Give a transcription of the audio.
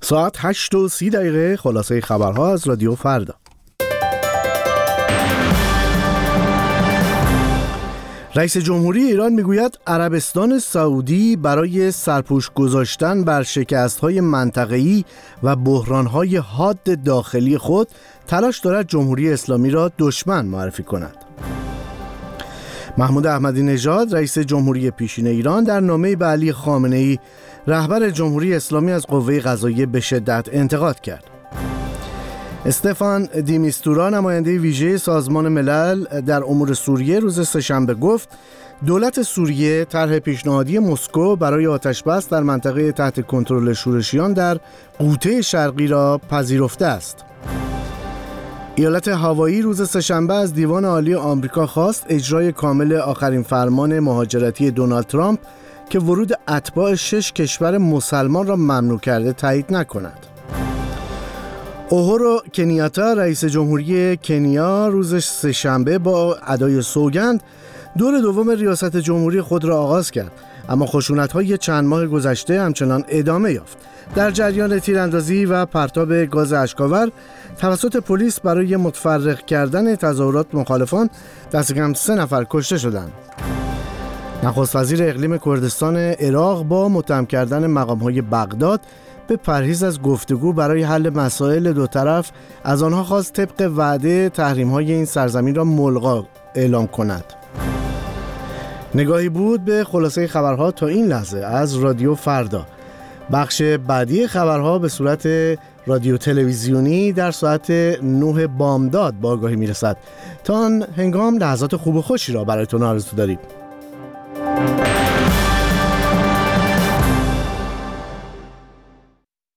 ساعت 8:30 خلاصه خبرها از رادیو فردا. رئیس جمهوری ایران میگوید عربستان سعودی برای سرپوش گذاشتن بر شکست‌های منطقه‌ای و بحران‌های حاد داخلی خود تلاش دارد جمهوری اسلامی را دشمن معرفی کند. محمود احمدی نژاد رئیس جمهوری پیشین ایران در نامه‌ای به علی خامنه‌ای رهبر جمهوری اسلامی از قوه قضاییه به شدت انتقاد کرد. استفان دیمیستورا نماینده ویژه سازمان ملل در امور سوریه روز سه‌شنبه گفت دولت سوریه طرح پیشنهادی مسکو برای آتش‌بس در منطقه تحت کنترل شورشیان در غوطه شرقی را پذیرفته است. ایالت هاوایی روز سه‌شنبه از دیوان عالی آمریکا خواست اجرای کامل آخرین فرمان مهاجرتی دونالد ترامپ که ورود اتباع 6 کشور مسلمان را ممنوع کرده تایید نکند. اوهورو کنیاتا رئیس جمهوری کنیا روز سه‌شنبه با ادای سوگند دور دوم ریاست جمهوری خود را آغاز کرد، اما خشونت‌های چند ماه گذشته همچنان ادامه یافت. در جریان تیراندازی و پرتاب گاز اشک‌آور توسط پلیس برای متفرق کردن تظاهرات مخالفان دست کم 3 نفر کشته شدند. نخست وزیر اقلیم کردستان عراق با متهم کردن مقام‌های بغداد به پرهیز از گفتگو برای حل مسائل دو طرف از آنها خواست طبق وعده تحریم‌های این سرزمین را ملغا اعلام کند. نگاهی بود به خلاصه خبرها تا این لحظه از رادیو فردا. بخش بعدی خبرها به صورت رادیو تلویزیونی در ساعت 9 بامداد با آگاهی میرسد. تا آن هنگام لحظات خوب و خوشی را برایتون آرزو داریم.